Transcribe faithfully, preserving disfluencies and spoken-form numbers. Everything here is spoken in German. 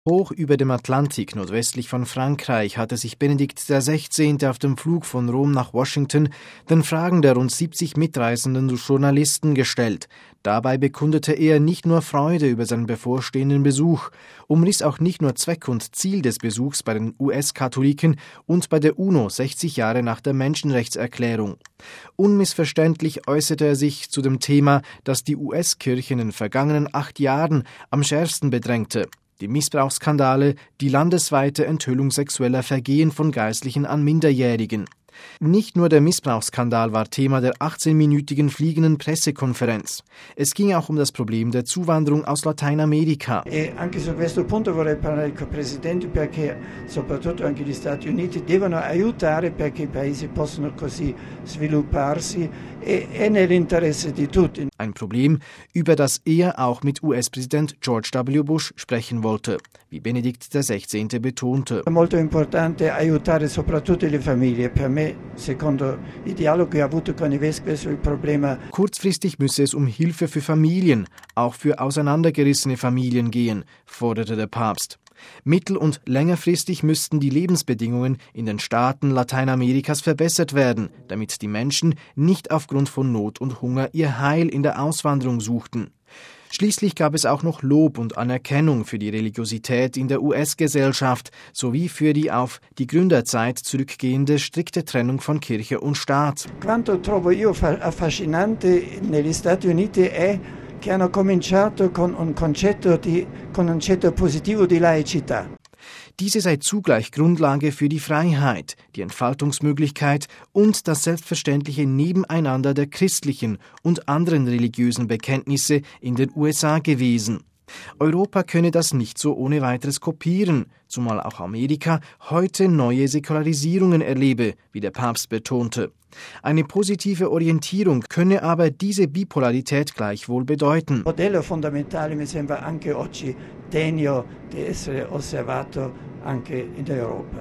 Hoch über dem Atlantik, nordwestlich von Frankreich, hatte sich Benedikt der Sechzehnte auf dem Flug von Rom nach Washington den Fragen der rund siebzig mitreisenden Journalisten gestellt. Dabei bekundete er nicht nur Freude über seinen bevorstehenden Besuch, umriss auch nicht nur Zweck und Ziel des Besuchs bei den U S-Katholiken und bei der UNO sechzig Jahre nach der Menschenrechtserklärung. Unmissverständlich äußerte er sich zu dem Thema, das die U S-Kirche in den vergangenen acht Jahren am schärfsten bedrängte: die Missbrauchsskandale, die landesweite Enthüllung sexueller Vergehen von Geistlichen an Minderjährigen. Nicht nur der Missbrauchsskandal war Thema der achtzehnminütigen fliegenden Pressekonferenz. Es ging auch um das Problem der Zuwanderung aus Lateinamerika. E anche su questo punto vorrei parlare con il Presidente, perché soprattutto anche gli Stati Uniti devono aiutare perché i paesi possono così svilupparsi e è nell'interesse di tutti. Ein Problem, über das er auch mit U S-Präsident George W. Bush sprechen wollte, wie Benedikt der Sechzehnte betonte. È molto importante aiutare soprattutto le famiglie. Per me, secondo il dialogo che ho avuto con i vescovi sul problema. Kurzfristig müsse es um Hilfe für Familien, auch für auseinandergerissene Familien gehen, forderte der Papst. Mittel- und längerfristig müssten die Lebensbedingungen in den Staaten Lateinamerikas verbessert werden, damit die Menschen nicht aufgrund von Not und Hunger ihr Heil in der Auswanderung suchten. Schließlich gab es auch noch Lob und Anerkennung für die Religiosität in der U S-Gesellschaft sowie für die auf die Gründerzeit zurückgehende strikte Trennung von Kirche und Staat. Quanto trovo io affascinante negli Stati Uniti è che hanno cominciato con un concetto di con un concetto positivo di laicità. Diese sei zugleich Grundlage für die Freiheit, die Entfaltungsmöglichkeit und das selbstverständliche Nebeneinander der christlichen und anderen religiösen Bekenntnisse in den U S A gewesen. Europa könne das nicht so ohne weiteres kopieren, zumal auch Amerika heute neue Säkularisierungen erlebe, wie der Papst betonte. Eine positive Orientierung könne aber diese Bipolarität gleichwohl bedeuten. Il modello fondamentale mi sembra anche oggi degno di essere osservato anche in Europa.